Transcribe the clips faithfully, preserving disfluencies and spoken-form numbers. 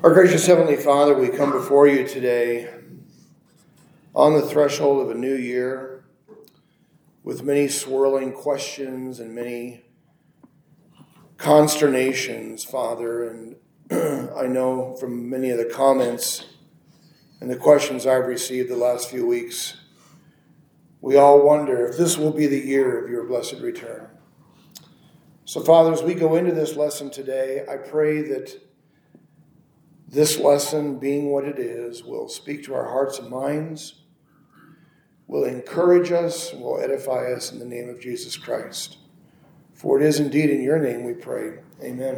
Our gracious Heavenly Father, we come before you today on the threshold of a new year with many swirling questions and many consternations, Father. And I know from many of the comments and the questions I've received the last few weeks, we all wonder if this will be the year of your blessed return. So, Father, as we go into this lesson today, I pray that this lesson, being what it is, will speak to our hearts and minds, will encourage us, and will edify us in the name of Jesus Christ. For it is indeed in your name we pray. Amen.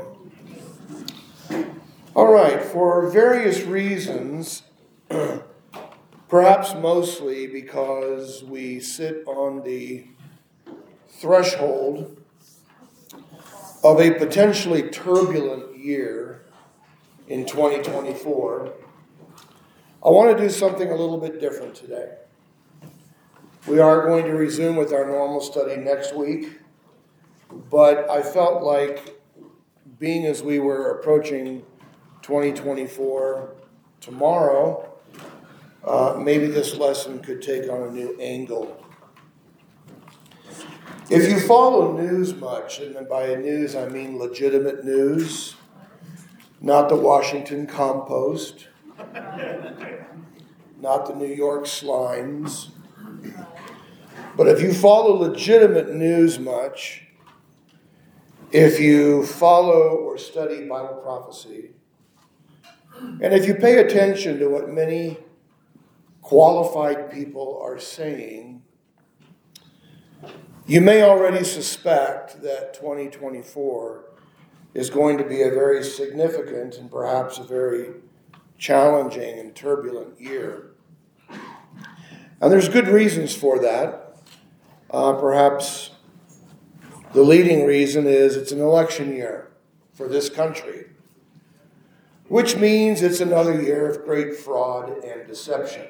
All right, for various reasons, perhaps mostly because we sit on the threshold of a potentially turbulent year in twenty twenty-four, I want to do something a little bit different today. We are going to resume with our normal study next week, but I felt like, being as we were approaching twenty twenty-four tomorrow, uh, maybe this lesson could take on a new angle. If you follow news much, and by news I mean legitimate news, not the Washington Compost, not the New York Slimes, but if you follow legitimate news much, if you follow or study Bible prophecy, and if you pay attention to what many qualified people are saying, you may already suspect that twenty twenty-four is going to be a very significant and perhaps a very challenging and turbulent year. And there's good reasons for that. Uh, perhaps the leading reason is it's an election year for this country, which means it's another year of great fraud and deception.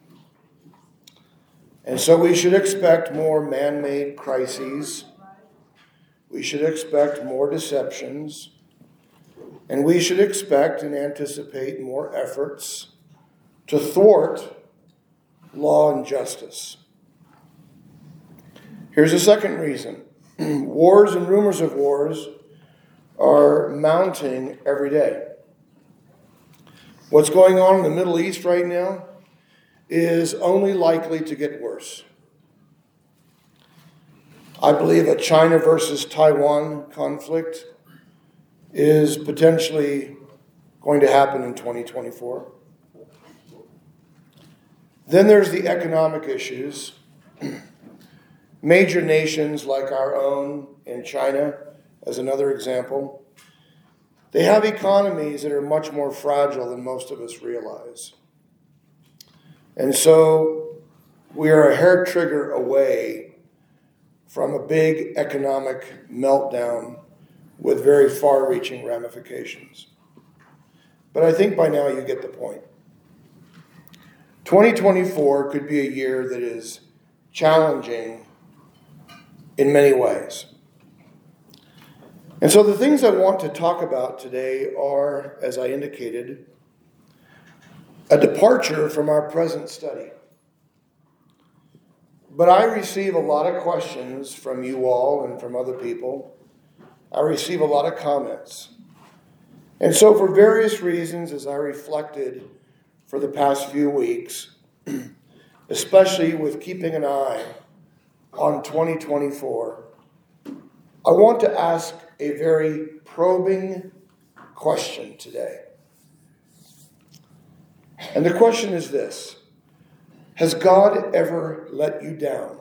And so we should expect more man-made crises. We should expect more deceptions. And we should expect and anticipate more efforts to thwart law and justice. Here's a second reason. Wars and rumors of wars are mounting every day. What's going on in the Middle East right now is only likely to get worse. I believe a China versus Taiwan conflict is potentially going to happen in twenty twenty-four. Then there's the economic issues. Major nations like our own in China, as another example, they have economies that are much more fragile than most of us realize. And so we are a hair trigger away from a big economic meltdown with very far-reaching ramifications. But I think by now you get the point. twenty twenty-four could be a year that is challenging in many ways. And so the things I want to talk about today are, as I indicated, a departure from our present study. But I receive a lot of questions from you all and from other people. I receive a lot of comments. And so for various reasons, as I reflected for the past few weeks, especially with keeping an eye on twenty twenty-four, I want to ask a very probing question today. And the question is this: has God ever let you down?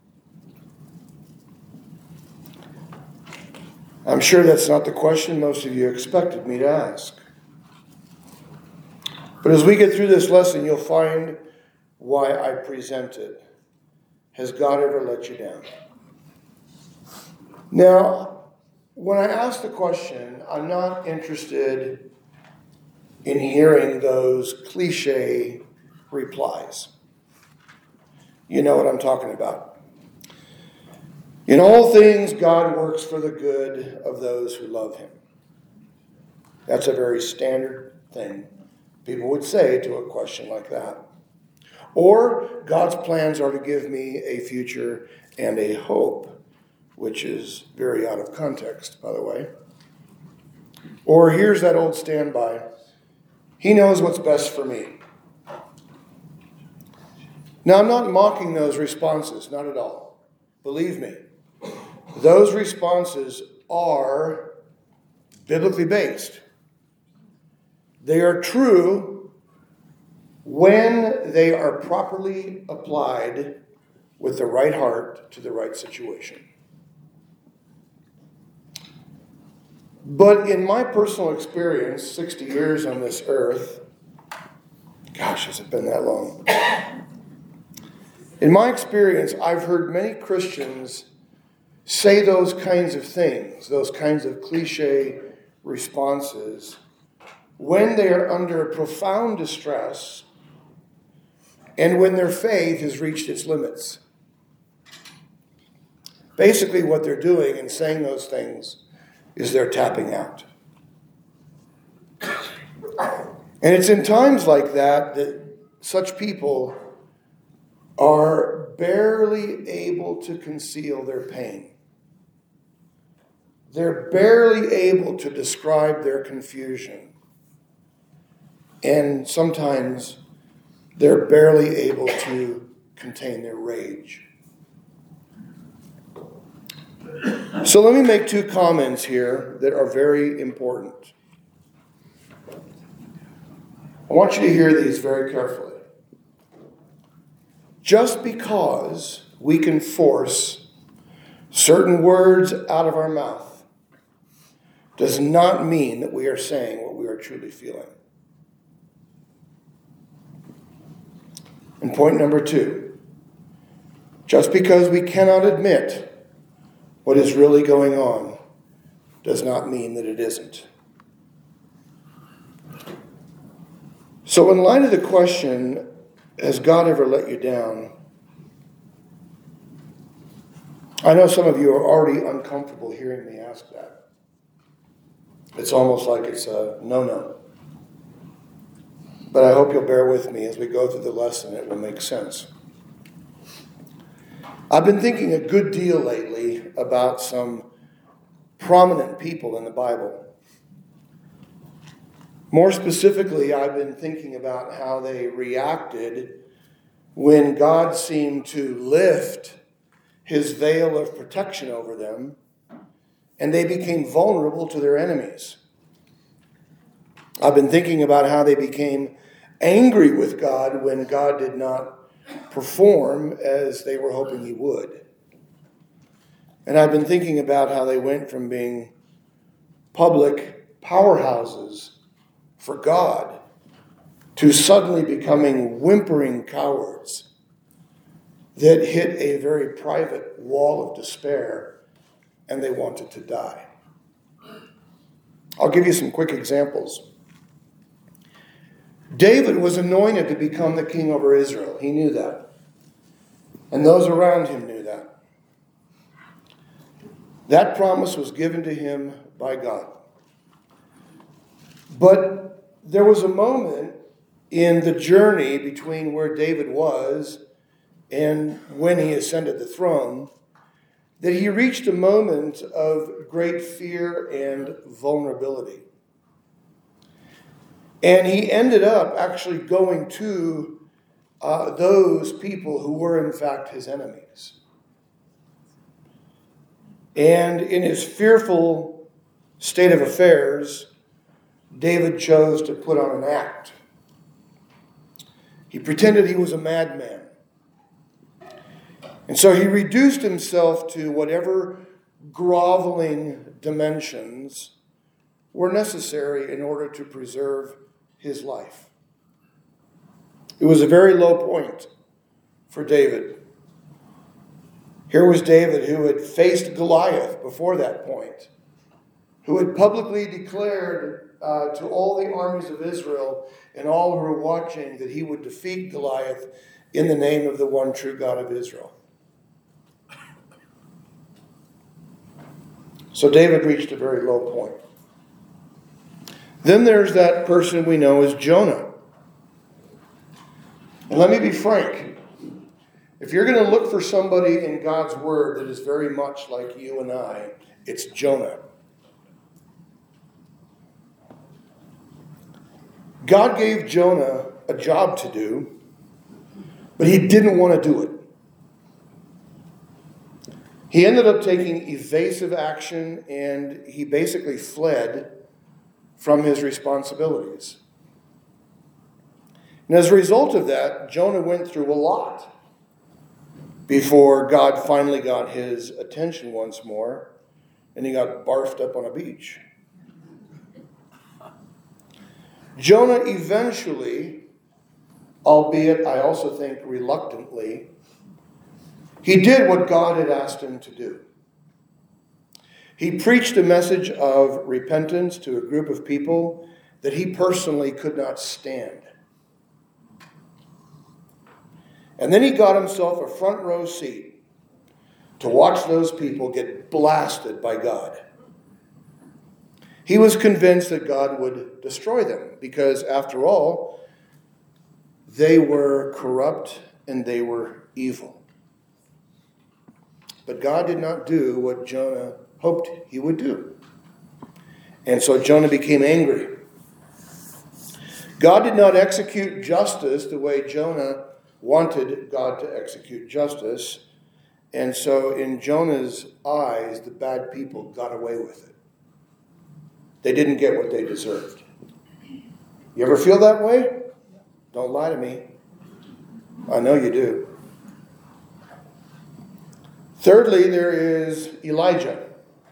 I'm sure that's not the question most of you expected me to ask. But as we get through this lesson, you'll find why I present it. Has God ever let you down? Now, when I ask the question, I'm not interested in hearing those cliche replies. You know what I'm talking about. In all things, God works for the good of those who love him. That's a very standard thing people would say to a question like that. Or God's plans are to give me a future and a hope, which is very out of context, by the way. Or here's that old standby. He knows what's best for me. Now, I'm not mocking those responses, not at all. Believe me, those responses are biblically based. They are true when they are properly applied with the right heart to the right situation. But in my personal experience, sixty years on this earth, gosh, has it been that long? In my experience, I've heard many Christians say those kinds of things, those kinds of cliche responses, when they are under profound distress and when their faith has reached its limits. Basically, what they're doing in saying those things is they're tapping out. And it's in times like that that such people are barely able to conceal their pain. They're barely able to describe their confusion. And sometimes they're barely able to contain their rage. So let me make two comments here that are very important. I want you to hear these very carefully. Just because we can force certain words out of our mouth does not mean that we are saying what we are truly feeling. And point number two, just because we cannot admit what is really going on does not mean that it isn't. So in light of the question, has God ever let you down? I know some of you are already uncomfortable hearing me ask that. It's almost like it's a no-no. But I hope you'll bear with me as we go through the lesson. It will make sense. I've been thinking a good deal lately about some prominent people in the Bible. More specifically, I've been thinking about how they reacted when God seemed to lift his veil of protection over them and they became vulnerable to their enemies. I've been thinking about how they became angry with God when God did not perform as they were hoping he would. And I've been thinking about how they went from being public powerhouses for God to suddenly becoming whimpering cowards that hit a very private wall of despair and they wanted to die. I'll give you some quick examples. David was anointed to become the king over Israel. He knew that. And those around him knew that. That promise was given to him by God. But there was a moment in the journey between where David was and when he ascended the throne that he reached a moment of great fear and vulnerability. And he ended up actually going to uh, those people who were in fact his enemies. And in his fearful state of affairs, David chose to put on an act. He pretended he was a madman. And so he reduced himself to whatever groveling dimensions were necessary in order to preserve his life. It was a very low point for David. Here was David who had faced Goliath before that point, who had publicly declared uh, to all the armies of Israel and all who were watching that he would defeat Goliath in the name of the one true God of Israel. So David reached a very low point. Then there's that person we know as Jonah. And let me be frank. If you're going to look for somebody in God's word that is very much like you and I, it's Jonah. God gave Jonah a job to do, but he didn't want to do it. He ended up taking evasive action, and he basically fled from his responsibilities. And as a result of that, Jonah went through a lot before God finally got his attention once more, and he got barfed up on a beach. Jonah eventually, albeit I also think reluctantly, he did what God had asked him to do. He preached a message of repentance to a group of people that he personally could not stand. And then he got himself a front row seat to watch those people get blasted by God. He was convinced that God would destroy them because, after all, they were corrupt and they were evil. But God did not do what Jonah hoped he would do. And so Jonah became angry. God did not execute justice the way Jonah wanted God to execute justice. And so in Jonah's eyes, the bad people got away with it. They didn't get what they deserved. You ever feel that way? Don't lie to me. I know you do. Thirdly, there is Elijah.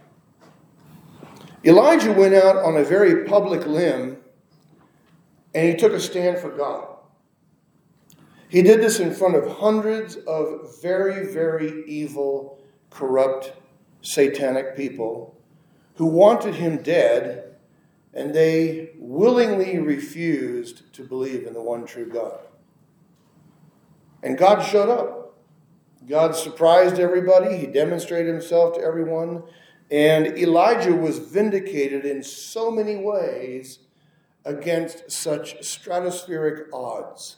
Elijah went out on a very public limb, and he took a stand for God. He did this in front of hundreds of very, very evil, corrupt, satanic people who wanted him dead, and they willingly refused to believe in the one true God. And God showed up. God surprised everybody. He demonstrated himself to everyone. And Elijah was vindicated in so many ways against such stratospheric odds.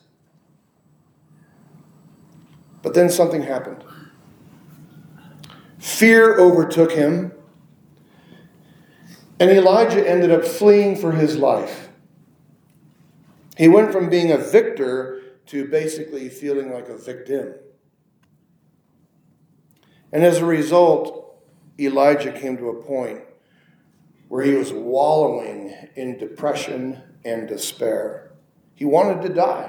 But then something happened. Fear overtook him, and Elijah ended up fleeing for his life. He went from being a victor to basically feeling like a victim. And as a result, Elijah came to a point where he was wallowing in depression and despair. He wanted to die.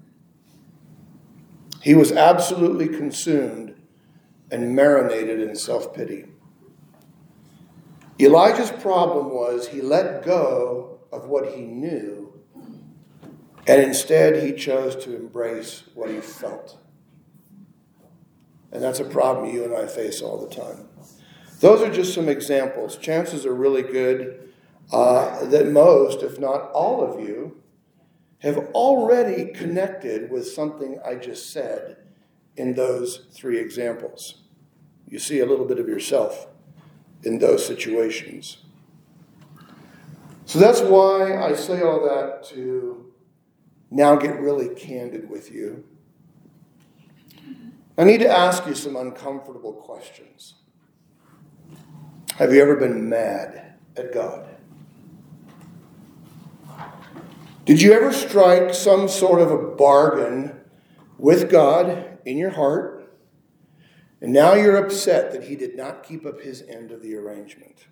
He was absolutely consumed and marinated in self-pity. Elijah's problem was he let go of what he knew, and instead he chose to embrace what he felt. And that's a problem you and I face all the time. Those are just some examples. Chances are really good uh, that most, if not all of you, have already connected with something I just said in those three examples. You see a little bit of yourself in those situations. So that's why I say all that to now get really candid with you. I need to ask you some uncomfortable questions. Have you ever been mad at God? Did you ever strike some sort of a bargain with God in your heart, and now you're upset that he did not keep up his end of the arrangement?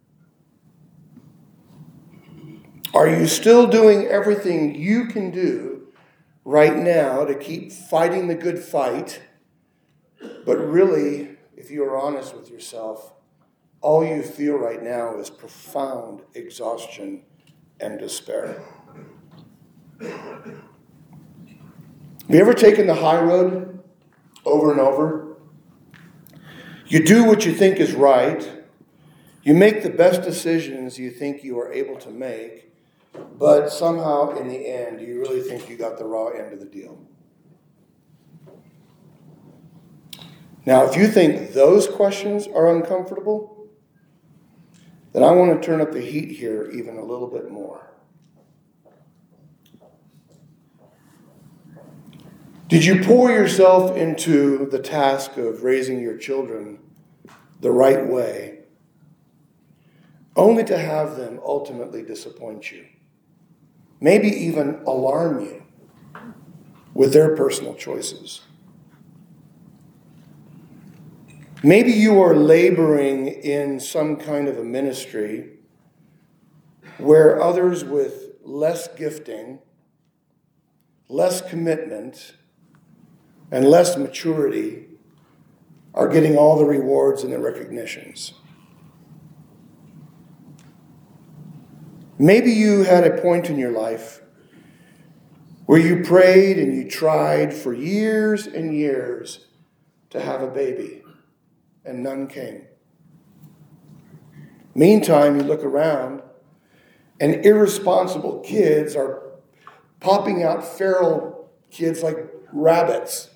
Are you still doing everything you can do right now to keep fighting the good fight, but really, if you are honest with yourself, all you feel right now is profound exhaustion and despair? Have you ever taken the high road over and over? You do what you think is right. You make the best decisions you think you are able to make, but somehow in the end, you really think you got the raw end of the deal. Now, if you think those questions are uncomfortable, then I want to turn up the heat here even a little bit more. Did you pour yourself into the task of raising your children the right way, only to have them ultimately disappoint you? Maybe even alarm you with their personal choices. Maybe you are laboring in some kind of a ministry where others with less gifting, less commitment, and less maturity are getting all the rewards and the recognitions. Maybe you had a point in your life where you prayed and you tried for years and years to have a baby, and none came. Meantime, you look around, and irresponsible kids are popping out feral kids like rabbits.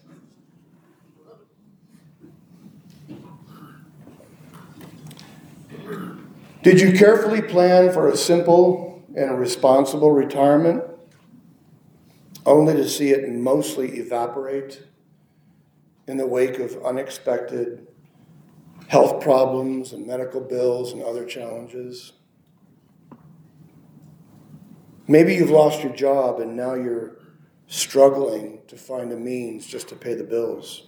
Did you carefully plan for a simple and a responsible retirement, only to see it mostly evaporate in the wake of unexpected health problems and medical bills and other challenges? Maybe you've lost your job and now you're struggling to find a means just to pay the bills.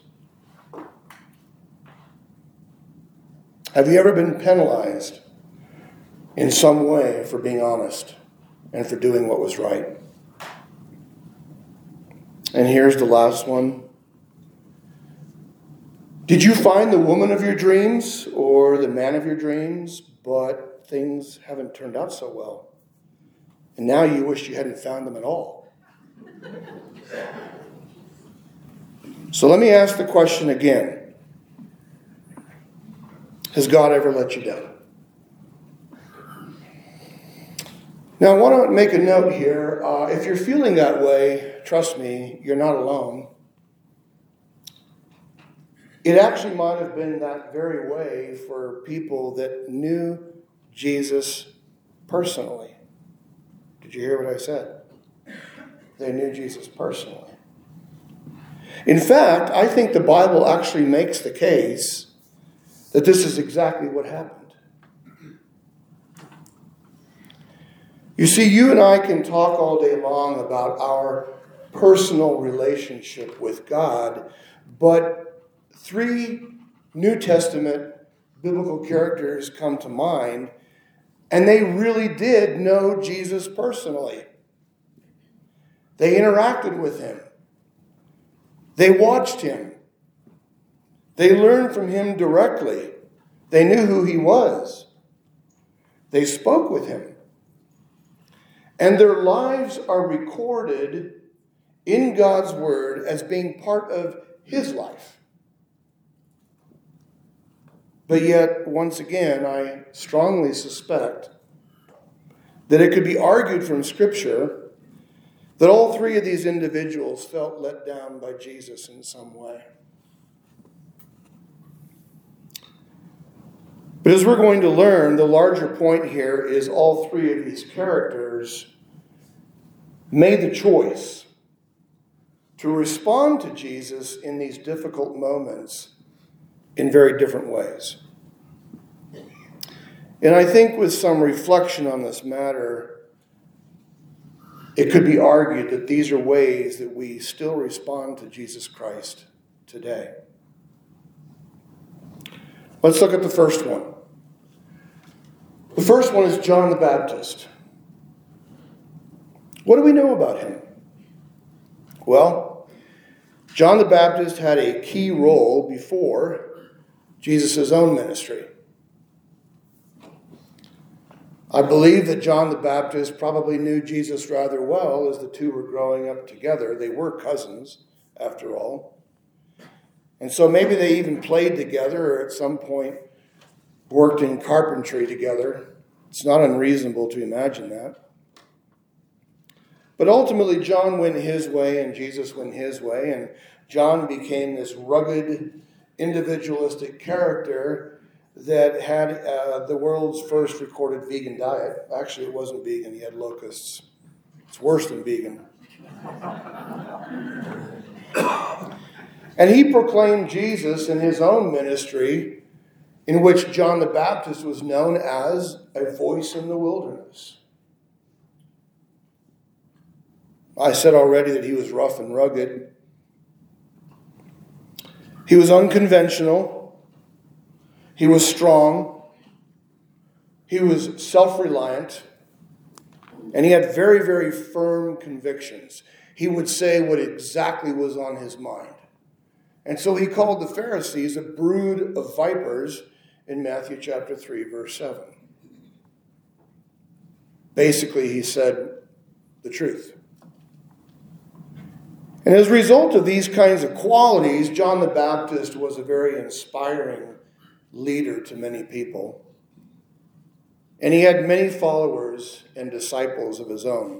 Have you ever been penalized in some way for being honest and for doing what was right? And here's the last one. Did you find the woman of your dreams or the man of your dreams, but things haven't turned out so well? And now you wish you hadn't found them at all. So let me ask the question again. Has God ever let you down? Now I want to make a note here. Uh, if you're feeling that way, trust me, you're not alone. It actually might have been that very way for people that knew Jesus personally. Did you hear what I said? They knew Jesus personally. In fact, I think the Bible actually makes the case that this is exactly what happened. You see, you and I can talk all day long about our personal relationship with God, but three New Testament biblical characters come to mind, and they really did know Jesus personally. They interacted with him. They watched him. They learned from him directly. They knew who he was. They spoke with him. And their lives are recorded in God's word as being part of his life. But yet, once again, I strongly suspect that it could be argued from Scripture that all three of these individuals felt let down by Jesus in some way. But as we're going to learn, the larger point here is all three of these characters made the choice to respond to Jesus in these difficult moments in very different ways. And I think with some reflection on this matter, it could be argued that these are ways that we still respond to Jesus Christ today. Let's look at the first one. The first one is John the Baptist. What do we know about him? Well, John the Baptist had a key role before Jesus' own ministry. I believe that John the Baptist probably knew Jesus rather well as the two were growing up together. They were cousins, after all. And so maybe they even played together or at some point worked in carpentry together. It's not unreasonable to imagine that. But ultimately, John went his way and Jesus went his way, and John became this rugged, individualistic character that had uh, the world's first recorded vegan diet. Actually, it wasn't vegan. He had locusts. It's worse than vegan. And he proclaimed Jesus in his own ministry, in which John the Baptist was known as a voice in the wilderness. I said already that he was rough and rugged. He was unconventional. He was strong. He was self-reliant. And he had very, very firm convictions. He would say what exactly was on his mind. And so he called the Pharisees a brood of vipers in Matthew chapter three, verse seven. Basically, he said the truth. And as a result of these kinds of qualities, John the Baptist was a very inspiring leader to many people. And he had many followers and disciples of his own.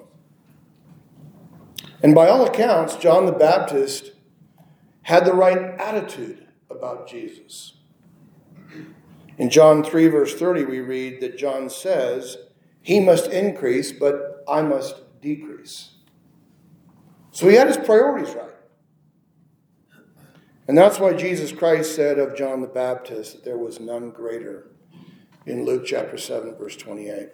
And by all accounts, John the Baptist had the right attitude about Jesus. In John three, verse thirty, we read that John says, "He must increase, but I must decrease." So he had his priorities right. And that's why Jesus Christ said of John the Baptist that there was none greater in Luke chapter seven, verse twenty-eight.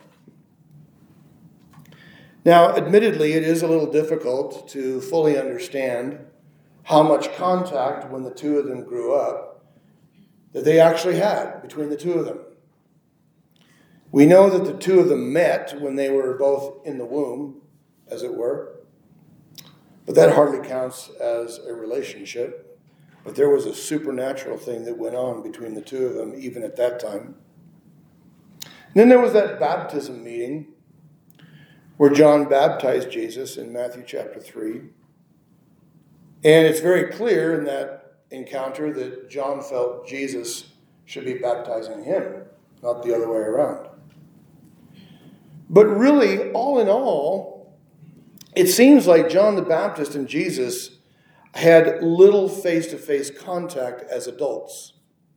Now, admittedly, it is a little difficult to fully understand how much contact, when the two of them grew up, that they actually had between the two of them. We know that the two of them met when they were both in the womb, as it were. But that hardly counts as a relationship. But there was a supernatural thing that went on between the two of them, even at that time. And then there was that baptism meeting where John baptized Jesus in Matthew chapter three. And it's very clear in that encounter that John felt Jesus should be baptizing him, not the other way around. But really, all in all, it seems like John the Baptist and Jesus had little face-to-face contact as adults.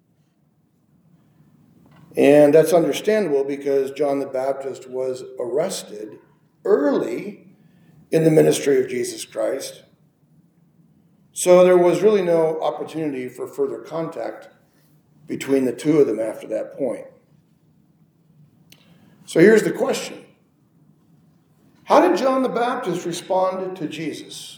And that's understandable because John the Baptist was arrested early in the ministry of Jesus Christ. So there was really no opportunity for further contact between the two of them after that point. So here's the question. How did John the Baptist respond to Jesus?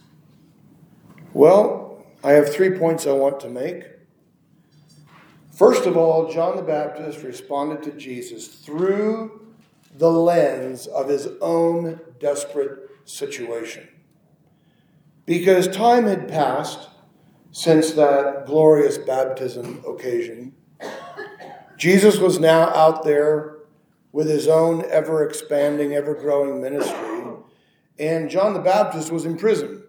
Well, I have three points I want to make. First of all, John the Baptist responded to Jesus through the lens of his own desperate situation. Because time had passed since that glorious baptism occasion. Jesus was now out there with his own ever-expanding, ever-growing ministry, and John the Baptist was in prison.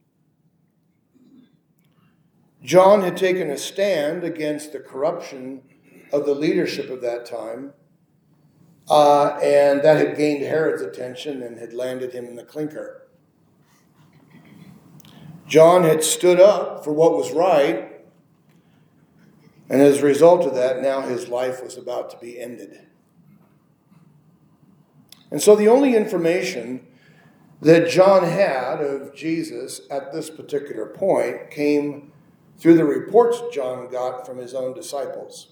John had taken a stand against the corruption of the leadership of that time, uh, and that had gained Herod's attention and had landed him in the clinker. John had stood up for what was right, and as a result of that, now his life was about to be ended. And so the only information that John had of Jesus at this particular point came through the reports John got from his own disciples.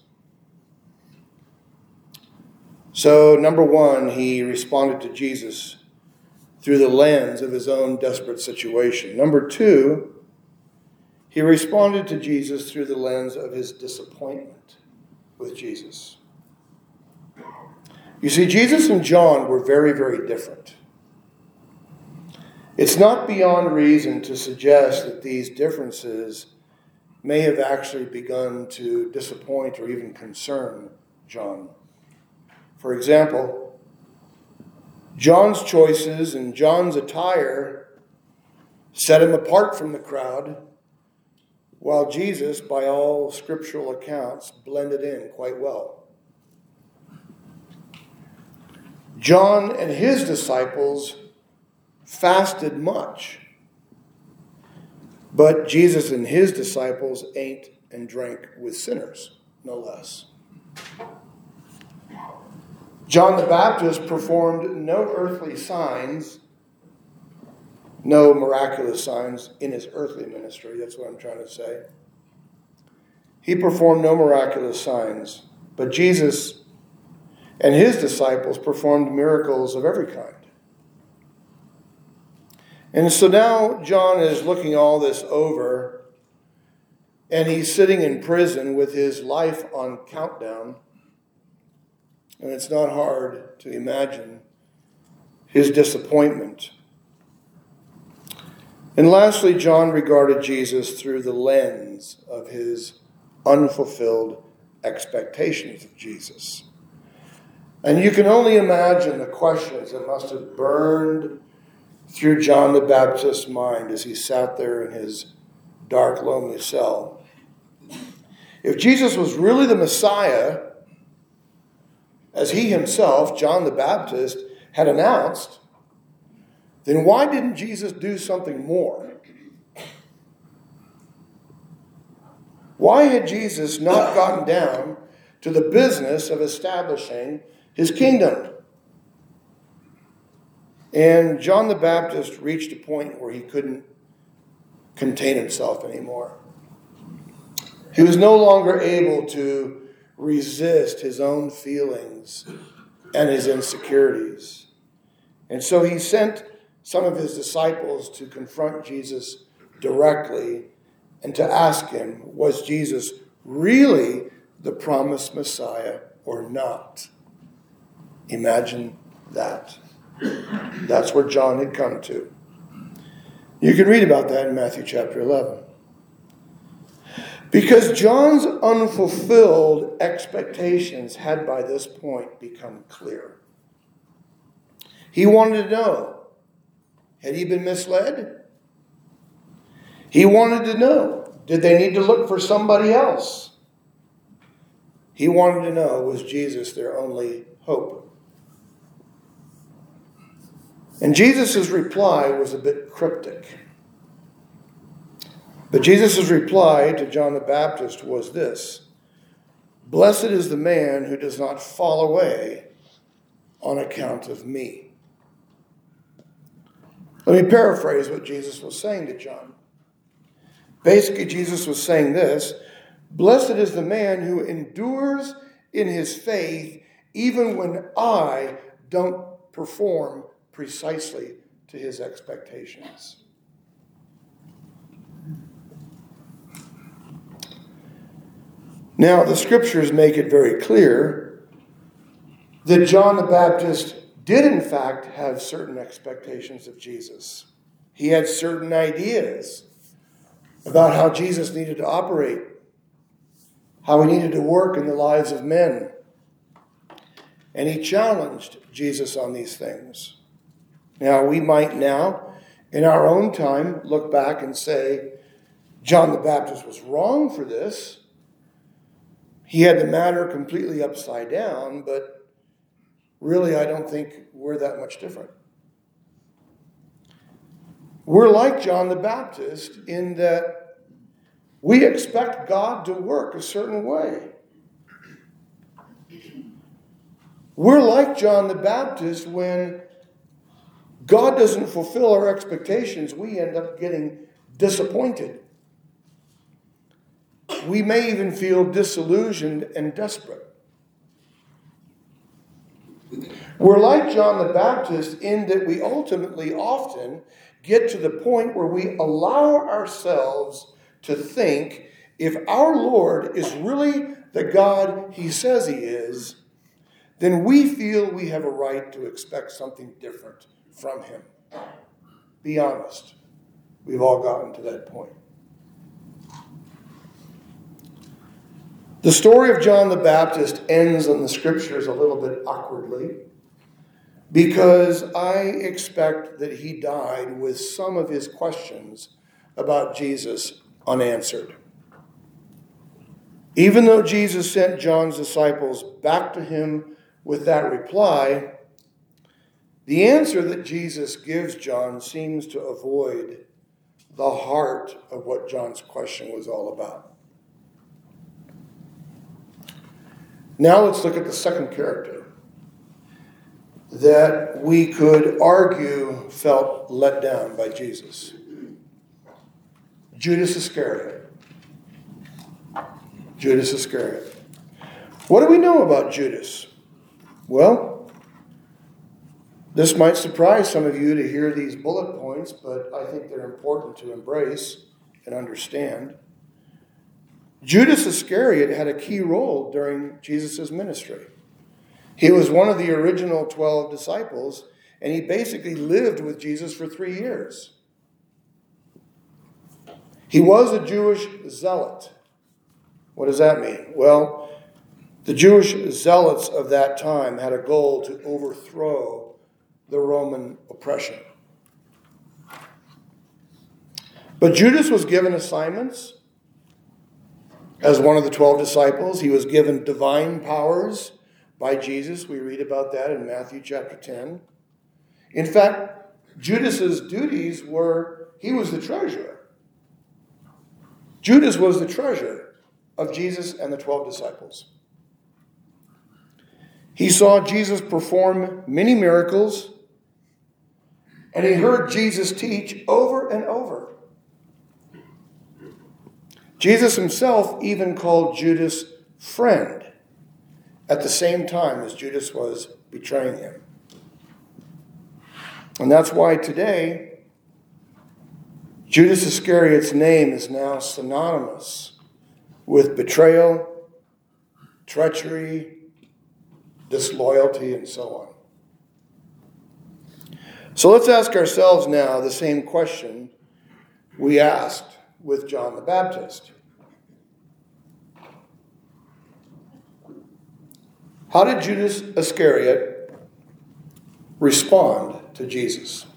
So, number one, he responded to Jesus through the lens of his own desperate situation. Number two, he responded to Jesus through the lens of his disappointment with Jesus. You see, Jesus and John were very, very different. It's not beyond reason to suggest that these differences may have actually begun to disappoint or even concern John. For example, John's choices and John's attire set him apart from the crowd, while Jesus, by all scriptural accounts, blended in quite well. John and his disciples fasted much, but Jesus and his disciples ate and drank with sinners, no less. John the Baptist performed no earthly signs, no miraculous signs in his earthly ministry. That's what I'm trying to say. He performed no miraculous signs, but Jesus and his disciples performed miracles of every kind. And so now John is looking all this over, and he's sitting in prison with his life on countdown. And it's not hard to imagine his disappointment. And lastly, John regarded Jesus through the lens of his unfulfilled expectations of Jesus. And you can only imagine the questions that must have burned through John the Baptist's mind as he sat there in his dark, lonely cell. If Jesus was really the Messiah, as he himself, John the Baptist, had announced, then why didn't Jesus do something more? Why had Jesus not gotten down to the business of establishing his kingdom? And John the Baptist reached a point where he couldn't contain himself anymore. He was no longer able to resist his own feelings and his insecurities. And so he sent some of his disciples to confront Jesus directly and to ask him, was Jesus really the promised Messiah or not? Imagine that. That's where John had come to. You can read about that in Matthew chapter eleven. Because John's unfulfilled expectations had by this point become clear. He wanted to know, had he been misled? He wanted to know, did they need to look for somebody else? He wanted to know, was Jesus their only hope? And Jesus' reply was a bit cryptic. But Jesus' reply to John the Baptist was this: blessed is the man who does not fall away on account of me. Let me paraphrase what Jesus was saying to John. Basically, Jesus was saying this: blessed is the man who endures in his faith even when I don't perform precisely to his expectations. Now, the scriptures make it very clear that John the Baptist did in fact have certain expectations of Jesus. He had certain ideas about how Jesus needed to operate, how he needed to work in the lives of men. And he challenged Jesus on these things. Now, we might now, in our own time, look back and say, John the Baptist was wrong for this. He had the matter completely upside down, but really I don't think we're that much different. We're like John the Baptist in that we expect God to work a certain way. We're like John the Baptist when God doesn't fulfill our expectations, we end up getting disappointed. We may even feel disillusioned and desperate. We're like John the Baptist in that we ultimately often get to the point where we allow ourselves to think, if our Lord is really the God he says he is, then we feel we have a right to expect something different from him. Be honest. We've all gotten to that point. The story of John the Baptist ends in the scriptures a little bit awkwardly because I expect that he died with some of his questions about Jesus unanswered. Even though Jesus sent John's disciples back to him with that reply, the answer that Jesus gives John seems to avoid the heart of what John's question was all about. Now let's look at the second character. that we could argue felt let down by Jesus. Judas Iscariot. Judas Iscariot. What do we know about Judas? Well, this might surprise some of you to hear these bullet points, but I think they're important to embrace and understand. Judas Iscariot had a key role during Jesus' ministry. He was one of the original twelve disciples, and he basically lived with Jesus for three years. He was a Jewish zealot. What does that mean? Well, the Jewish zealots of that time had a goal to overthrow the Roman oppression. But Judas was given assignments. As one of the twelve disciples, he was given divine powers by Jesus. We read about that in Matthew chapter ten. In fact, Judas's duties were, he was the treasurer. Judas was the treasurer of Jesus and the twelve disciples. He saw Jesus perform many miracles, and he heard Jesus teach over and over. Jesus himself even called Judas friend at the same time as Judas was betraying him. And that's why today, Judas Iscariot's name is now synonymous with betrayal, treachery, disloyalty, and so on. So let's ask ourselves now the same question we asked with John the Baptist. How did Judas Iscariot respond to Jesus?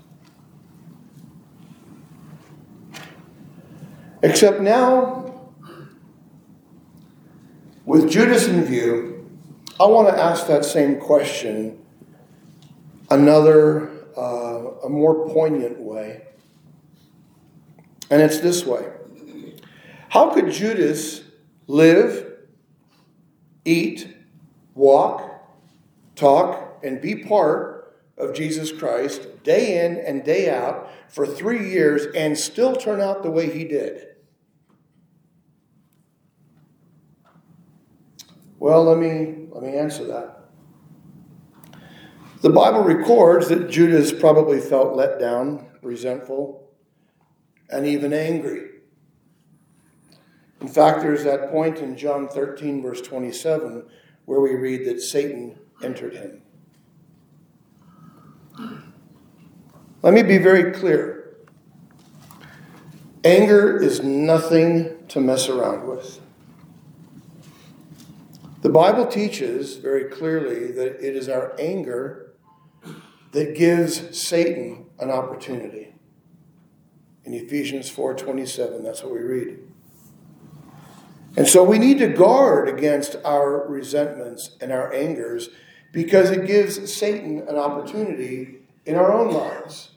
Except now, with Judas in view, I want to ask that same question another, uh, a more poignant way. And it's this way. How could Judas live, eat, walk, talk, and be part of Jesus Christ day in and day out for three years and still turn out the way he did? Well, let me, let me answer that. The Bible records that Judas probably felt let down, resentful, and even angry. In fact, there's that point in John thirteen, verse twenty-seven, where we read that Satan entered him. Let me be very clear. Anger is nothing to mess around with. The Bible teaches very clearly that it is our anger that gives Satan an opportunity. In Ephesians four twenty-seven, that's what we read. And so we need to guard against our resentments and our angers because it gives Satan an opportunity in our own lives.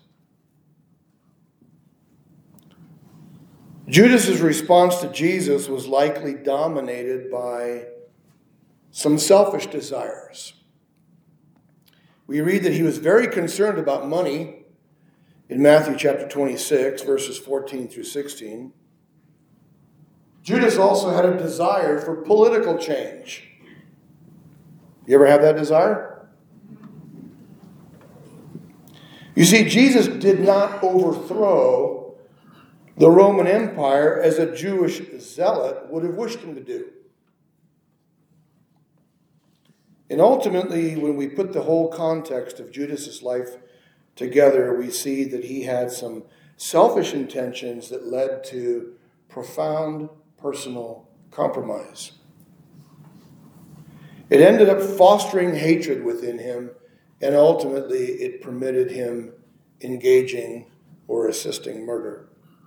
Judas's response to Jesus was likely dominated by some selfish desires. We read that he was very concerned about money in Matthew chapter twenty-six, verses fourteen through sixteen. Judas also had a desire for political change. You ever have that desire? You see, Jesus did not overthrow the Roman Empire as a Jewish zealot would have wished him to do. And ultimately, when we put the whole context of Judas's life together, we see that he had some selfish intentions that led to profound personal compromise. It ended up fostering hatred within him, and ultimately it permitted him engaging or assisting murder.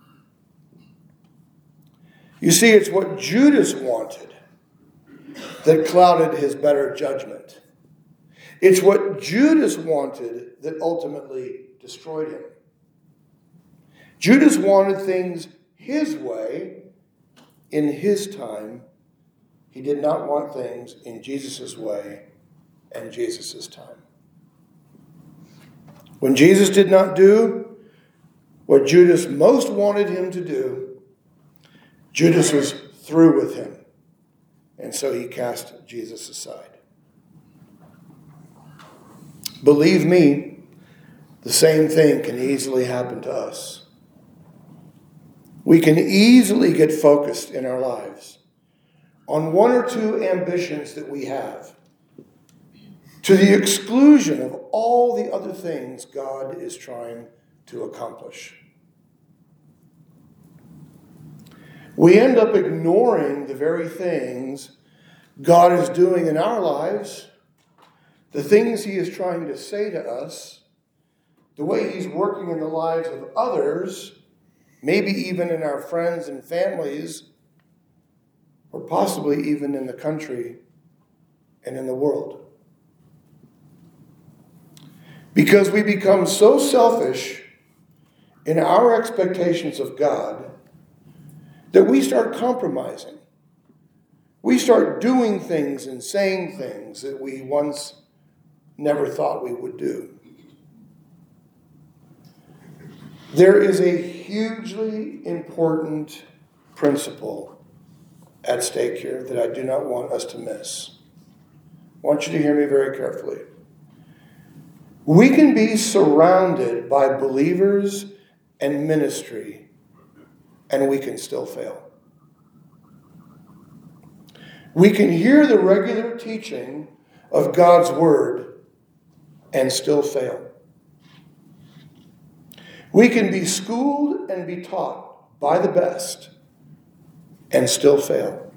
You see, it's what Judas wanted that clouded his better judgment. It's what Judas wanted that ultimately destroyed him. Judas wanted things his way in his time. He did not want things in Jesus' way and Jesus' time. When Jesus did not do what Judas most wanted him to do, Judas was through with him. And so he cast Jesus aside. Believe me, the same thing can easily happen to us. We can easily get focused in our lives on one or two ambitions that we have, to the exclusion of all the other things God is trying to accomplish. We end up ignoring the very things God is doing in our lives, the things he is trying to say to us, the way he's working in the lives of others, maybe even in our friends and families, or possibly even in the country and in the world. Because we become so selfish in our expectations of God that we start compromising. We start doing things and saying things that we once never thought we would do. There is a hugely important principle at stake here that I do not want us to miss. I want you to hear me very carefully. We can be surrounded by believers and ministry, and we can still fail. We can hear the regular teaching of God's word and still fail. We can be schooled and be taught by the best and still fail.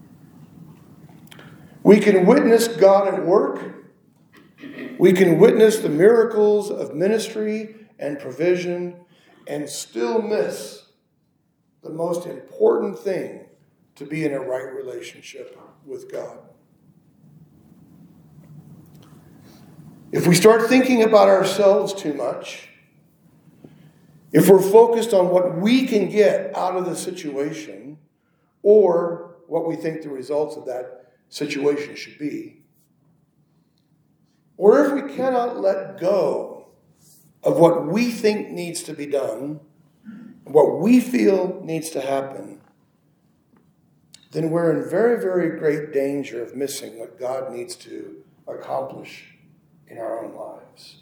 We can witness God at work. We can witness the miracles of ministry and provision and still miss the most important thing to be in a right relationship with God. If we start thinking about ourselves too much, if we're focused on what we can get out of the situation or what we think the results of that situation should be, or if we cannot let go of what we think needs to be done, what we feel needs to happen, then we're in very, very great danger of missing what God needs to accomplish in our own lives.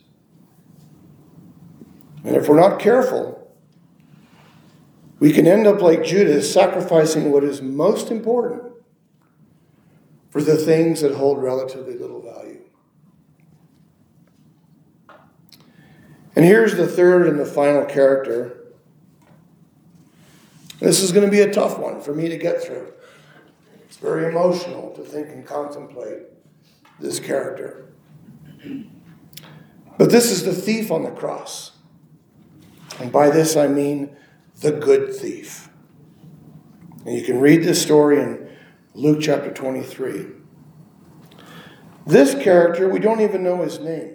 And if we're not careful, we can end up like Judas, sacrificing what is most important for the things that hold relatively little value. And here's the third and the final character. This is going to be a tough one for me to get through. It's very emotional to think and contemplate this character. But this is the thief on the cross. And by this I mean the good thief. And you can read this story in Luke chapter twenty-three. This character, we don't even know his name.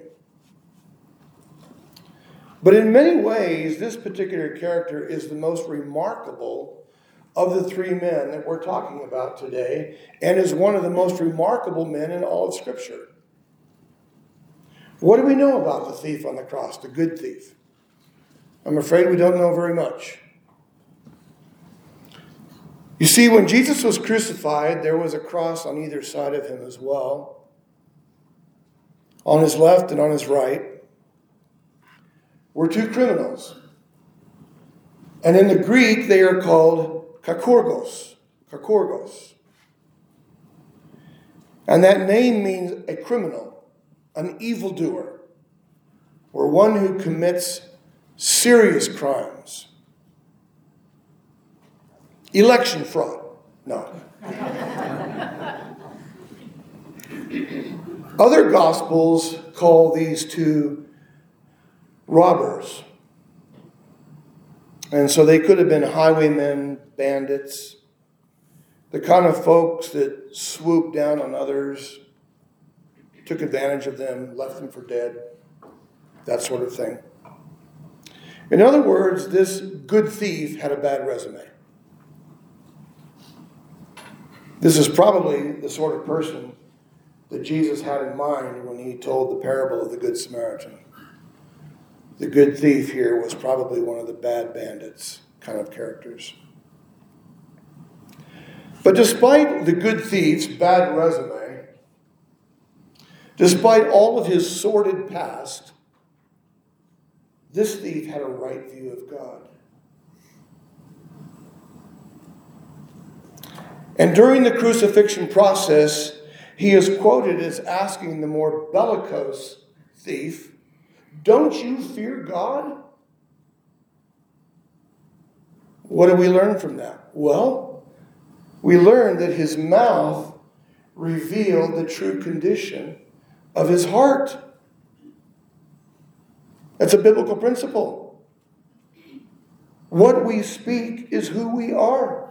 But in many ways, this particular character is the most remarkable of the three men that we're talking about today, and is one of the most remarkable men in all of Scripture. What do we know about the thief on the cross, the good thief? I'm afraid we don't know very much. You see, when Jesus was crucified, there was a cross on either side of him as well. On his left and on his right were two criminals. And in the Greek, they are called kakurgos. Kakurgos. And that name means a criminal, an evildoer, or one who commits serious crimes. Election fraud. No. Other Gospels call these two robbers. And so they could have been highwaymen, bandits, the kind of folks that swooped down on others, took advantage of them, left them for dead, that sort of thing. In other words, this good thief had a bad resume. This is probably the sort of person that Jesus had in mind when he told the parable of the Good Samaritan. the good thief here was probably one of the bad bandits kind of characters. But despite the good thief's bad resume, despite all of his sordid past, this thief had a right view of God. And during the crucifixion process, he is quoted as asking the more bellicose thief, "Don't you fear God?" What do we learn from that? Well, we learn that his mouth revealed the true condition of his heart. That's a biblical principle. What we speak is who we are.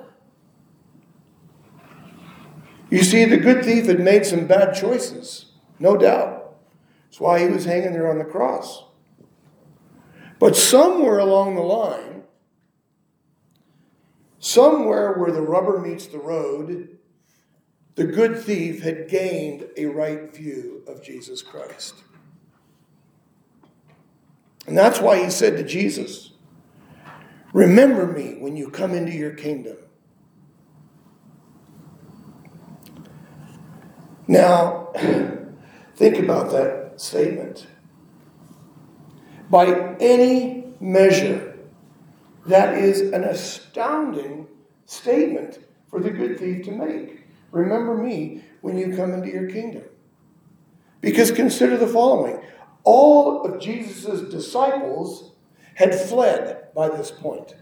You see, the good thief had made some bad choices, no doubt. That's why he was hanging there on the cross. But somewhere along the line, somewhere where the rubber meets the road, the good thief had gained a right view of Jesus Christ. And that's why he said to Jesus, "Remember me when you come into your kingdom." Now, think about that statement. By any measure, that is an astounding statement for the good thief to make. Remember me when you come into your kingdom. Because consider the following. All of Jesus' disciples had fled by this point.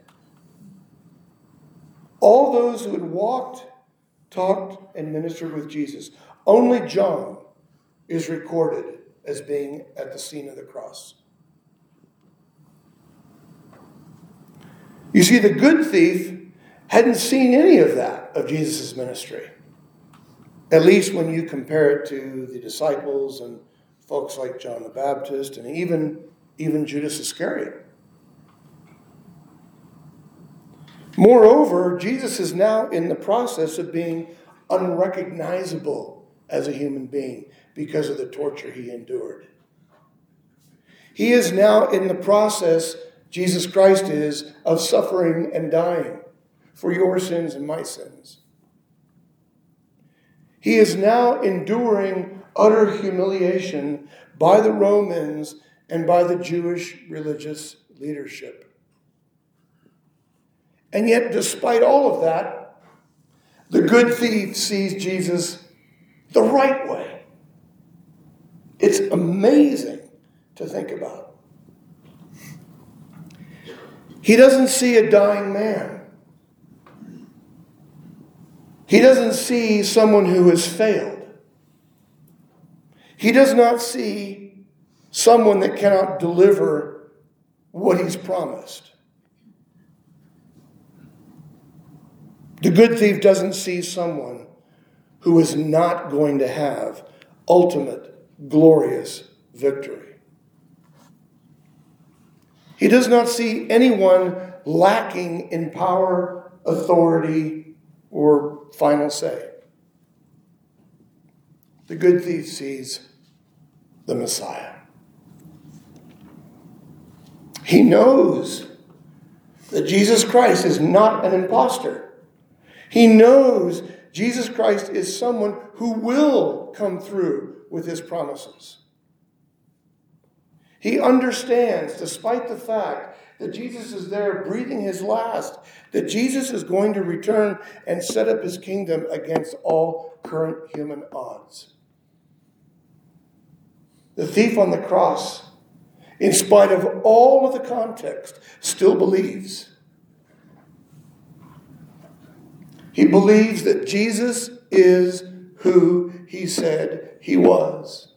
All those who had walked, talked, and ministered with Jesus. Only John is recorded as being at the scene of the cross. You see, the good thief hadn't seen any of that of Jesus' ministry. At least when you compare it to the disciples and folks like John the Baptist and even, even Judas Iscariot. Moreover, Jesus is now in the process of being unrecognizable as a human being because of the torture he endured. He is now in the process, Jesus Christ is, of suffering and dying for your sins and my sins. He is now enduring utter humiliation by the Romans and by the Jewish religious leadership. And yet, despite all of that, the good thief sees Jesus the right way. It's amazing to think about. He doesn't see a dying man. He doesn't see someone who has failed. He does not see someone that cannot deliver what he's promised. The good thief doesn't see someone who is not going to have ultimate, glorious victory. He does not see anyone lacking in power, authority, or final say. The good thief sees the Messiah. He knows that Jesus Christ is not an imposter. He knows Jesus Christ is someone who will come through with his promises. He understands, despite the fact that Jesus is there breathing his last, that Jesus is going to return and set up his kingdom against all current human odds. The thief on the cross, in spite of all of the context, still believes. He believes that Jesus is who he said he was.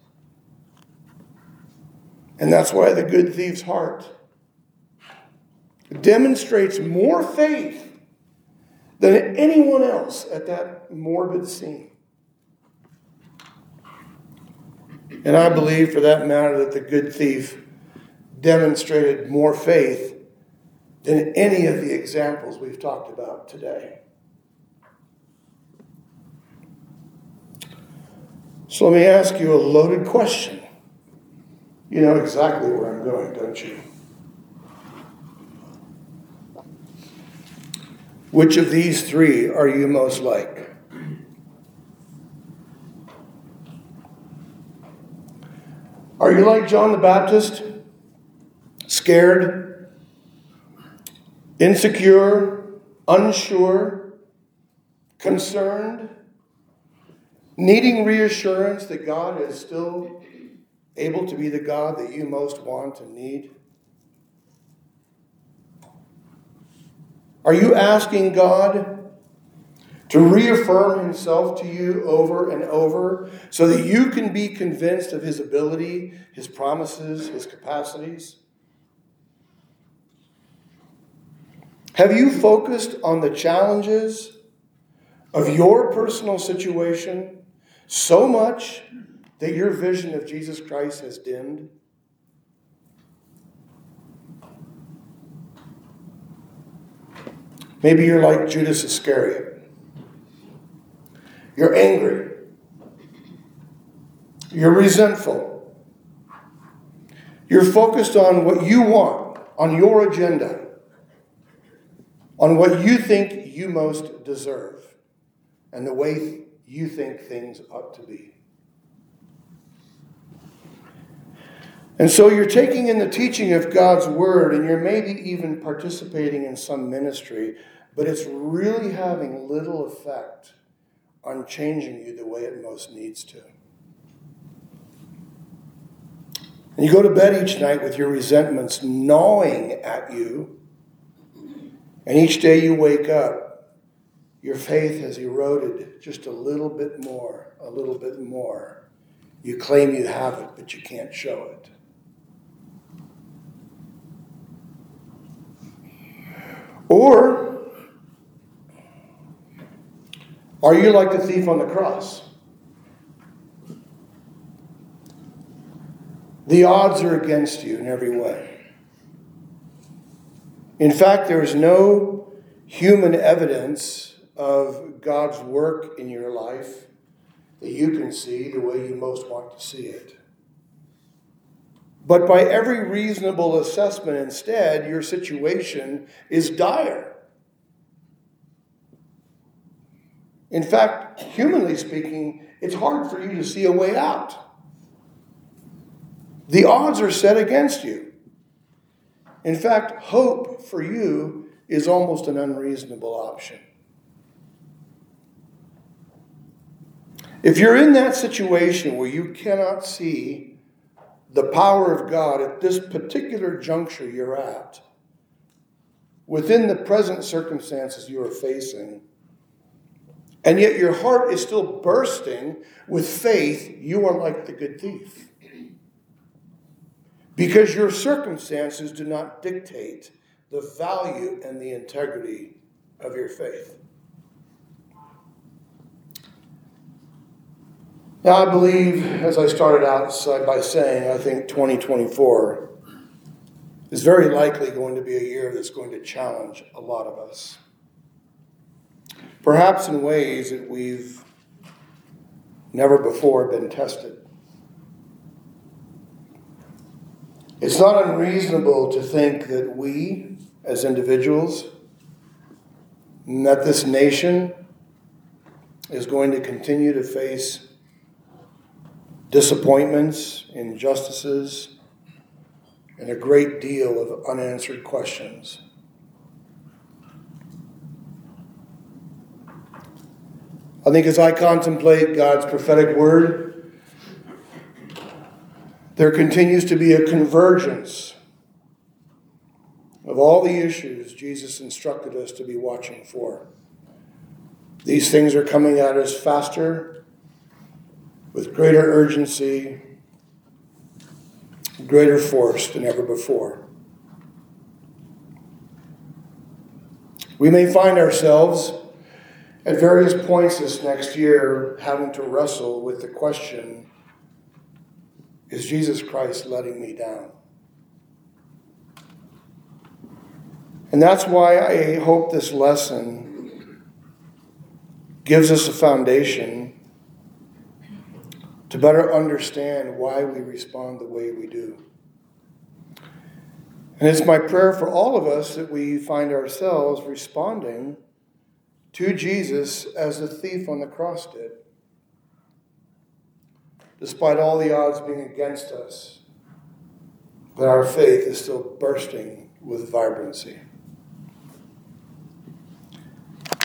And that's why the good thief's heart demonstrates more faith than anyone else at that morbid scene. And I believe, for that matter, that the good thief demonstrated more faith than any of the examples we've talked about today. So let me ask you a loaded question. You know exactly where I'm going, don't you? Which of these three are you most like? Are you like John the Baptist? Scared, insecure, unsure, concerned, needing reassurance that God is still able to be the God that you most want and need? Are you asking God to reaffirm himself to you over and over so that you can be convinced of his ability, his promises, his capacities? Have you focused on the challenges of your personal situation so much that your vision of Jesus Christ has dimmed? Maybe you're like Judas Iscariot. You're angry. You're resentful. You're focused on what you want, on your agenda, on what you think you most deserve, and the way you think things ought to be. And so you're taking in the teaching of God's word, and you're maybe even participating in some ministry, but it's really having little effect on changing you the way it most needs to. And you go to bed each night with your resentments gnawing at you, and each day you wake up, your faith has eroded just a little bit more, a little bit more. You claim you have it, but you can't show it. Or are you like the thief on the cross? The odds are against you in every way. In fact, there is no human evidence of God's work in your life that you can see the way you most want to see it. But by every reasonable assessment, instead, your situation is dire. In fact, humanly speaking, it's hard for you to see a way out. The odds are set against you. In fact, hope for you is almost an unreasonable option. If you're in that situation where you cannot see the power of God at this particular juncture you're at, within the present circumstances you are facing, and yet your heart is still bursting with faith, you are like the good thief. Because your circumstances do not dictate the value and the integrity of your faith. Now, I believe, as I started out by saying, I think twenty twenty-four is very likely going to be a year that's going to challenge a lot of us. Perhaps in ways that we've never before been tested. It's not unreasonable to think that we, as individuals, and that this nation is going to continue to face disappointments, injustices, and a great deal of unanswered questions. I think as I contemplate God's prophetic word, there continues to be a convergence of all the issues Jesus instructed us to be watching for. These things are coming at us faster, with greater urgency, greater force than ever before. We may find ourselves at various points this next year having to wrestle with the question, is Jesus Christ letting me down? And that's why I hope this lesson gives us a foundation to better understand why we respond the way we do. And it's my prayer for all of us that we find ourselves responding to Jesus as the thief on the cross did. Despite all the odds being against us, but our faith is still bursting with vibrancy.